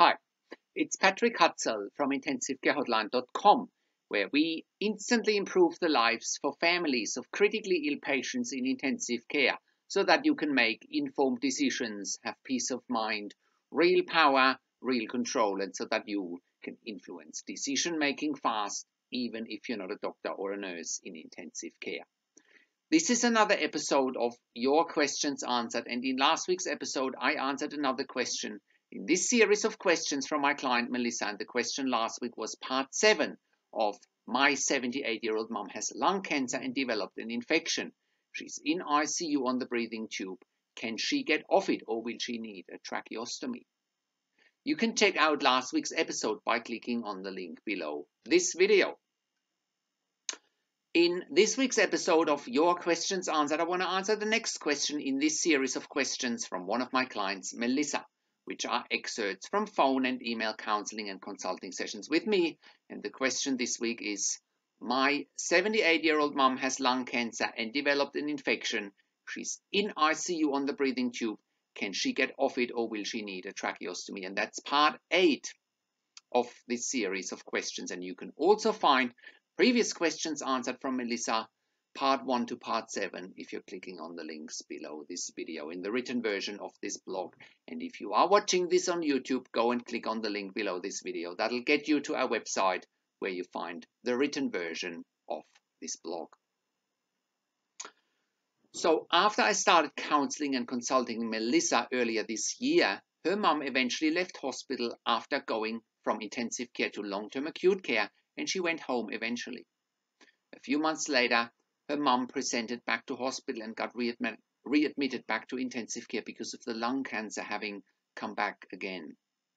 Hi, it's Patrick Hutzel from IntensiveCareHotline.com, where we instantly improve the lives for families of critically ill patients in intensive care so that you can make informed decisions, have peace of mind, real power, real control, and so that you can influence decision making fast, even if you're not a doctor or a nurse in intensive care. This is another episode of Your Questions Answered, and in last week's episode, I answered another question in this series of questions from my client Melissa, and the question last week was part 7 of my 78-year-old mom has lung cancer and developed an infection. She's in ICU on the breathing tube. Can she get off it or will she need a tracheostomy? You can check out last week's episode by clicking on the link below this video. In this week's episode of Your Questions Answered, I want to answer the next question in this series of questions from one of my clients, Melissa, which are excerpts from phone and email counseling and consulting sessions with me. And the question this week is, my 78-year-old mom has lung cancer and developed an infection. She's in ICU on the breathing tube. Can she get off it or will she need a tracheostomy? And that's part 8 of this series of questions. And you can also find previous questions answered from Melissa, part 1 to part 7, if you're clicking on the links below this video in the written version of this blog. And if you are watching this on YouTube, go and click on the link below this video. That'll get you to our website where you find the written version of this blog. So after I started counseling and consulting Melissa earlier this year, her mum eventually left hospital after going from intensive care to long-term acute care, and she went home eventually. A few months later, her mum presented back to hospital and got readmitted back to intensive care because of the lung cancer having come back again.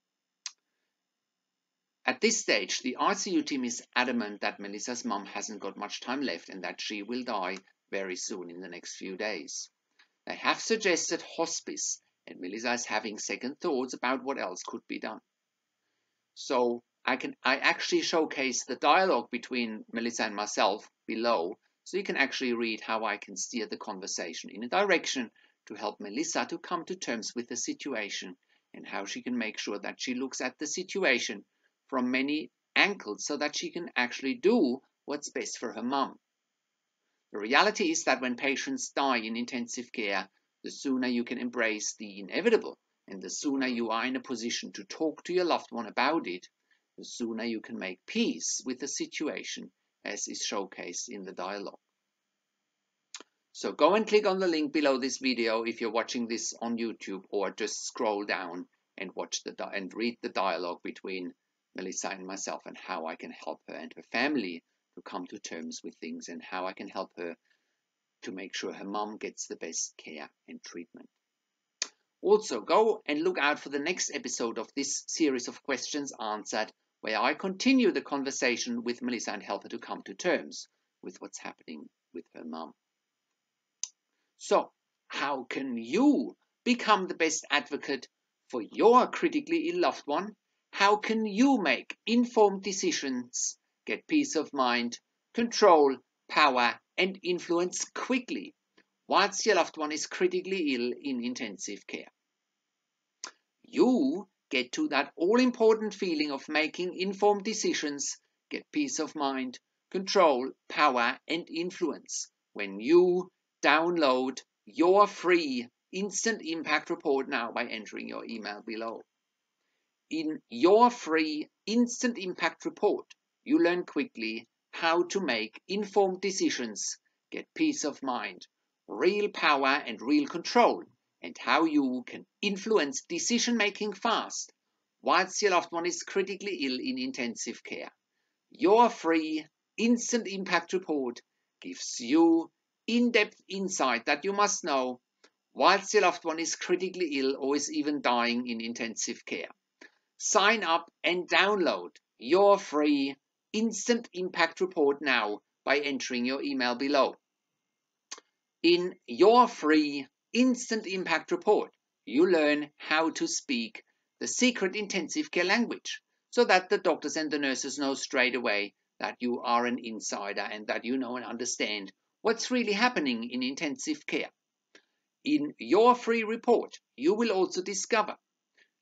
At this stage, the ICU team is adamant that Melissa's mum hasn't got much time left and that she will die very soon in the next few days. They have suggested hospice, and Melissa is having second thoughts about what else could be done. So I actually showcase the dialogue between Melissa and myself below, so you can actually read how I can steer the conversation in a direction to help Melissa to come to terms with the situation and how she can make sure that she looks at the situation from many angles so that she can actually do what's best for her mum. The reality is that when patients die in intensive care, the sooner you can embrace the inevitable and the sooner you are in a position to talk to your loved one about it, the sooner you can make peace with the situation, as is showcased in the dialogue. So go and click on the link below this video if you're watching this on YouTube, or just scroll down and watch and read the dialogue between Melissa and myself and how I can help her and her family to come to terms with things and how I can help her to make sure her mum gets the best care and treatment. Also, go and look out for the next episode of this series of questions answered, where I continue the conversation with Melissa and help her to come to terms with what's happening with her mum. So, how can you become the best advocate for your critically ill loved one? How can you make informed decisions, get peace of mind, control, power, and influence quickly whilst your loved one is critically ill in intensive care? You get to that all-important feeling of making informed decisions, get peace of mind, control, power, and influence when you download your free Instant Impact Report now by entering your email below. In your free Instant Impact Report, you learn quickly how to make informed decisions, get peace of mind, real power and real control, and how you can influence decision-making fast whilst your loved one is critically ill in intensive care. Your free Instant Impact Report gives you in-depth insight that you must know whilst your loved one is critically ill or is even dying in intensive care. Sign up and download your free Instant Impact Report now by entering your email below. In your free Instant Impact Report, you learn how to speak the secret intensive care language so that the doctors and the nurses know straight away that you are an insider and that you know and understand what's really happening in intensive care. In your free report, you will also discover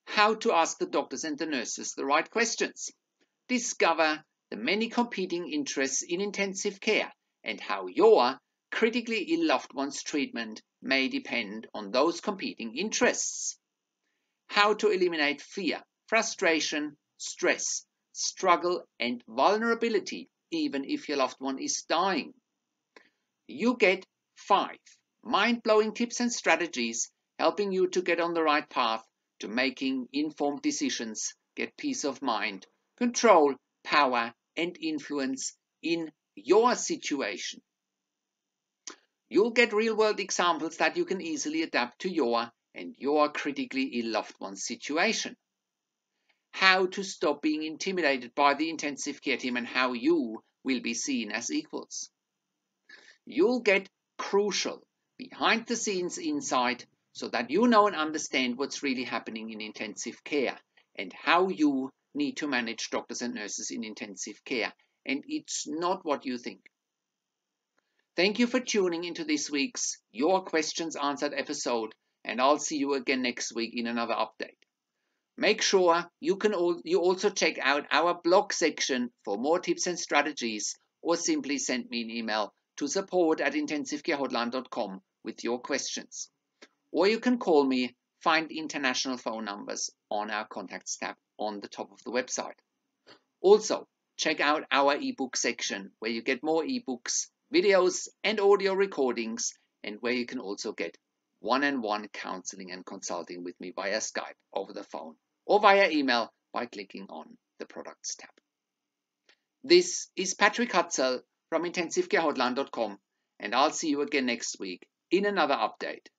how to ask the doctors and the nurses the right questions, discover the many competing interests in intensive care and how your critically ill loved one's treatment may depend on those competing interests, how to eliminate fear, frustration, stress, struggle, and vulnerability even if your loved one is dying. You get 5 mind-blowing tips and strategies helping you to get on the right path to making informed decisions, get peace of mind, control, power, and influence in your situation. You'll get real-world examples that you can easily adapt to your and your critically ill loved one's situation. How to stop being intimidated by the intensive care team and how you will be seen as equals. You'll get crucial behind-the-scenes insight so that you know and understand what's really happening in intensive care and how you need to manage doctors and nurses in intensive care. And it's not what you think. Thank you for tuning into this week's Your Questions Answered episode, and I'll see you again next week in another update. Make sure you also check out our blog section for more tips and strategies, or simply send me an email to support@intensivecarehotline.com with your questions. Or you can call me, find international phone numbers on our contacts tab on the top of the website. Also, check out our ebook section where you get more ebooks, videos and audio recordings, and where you can also get one-on-one counseling and consulting with me via Skype, over the phone, or via email by clicking on the products tab. This is Patrick Hutzel from intensivecarehotline.com, and I'll see you again next week in another update.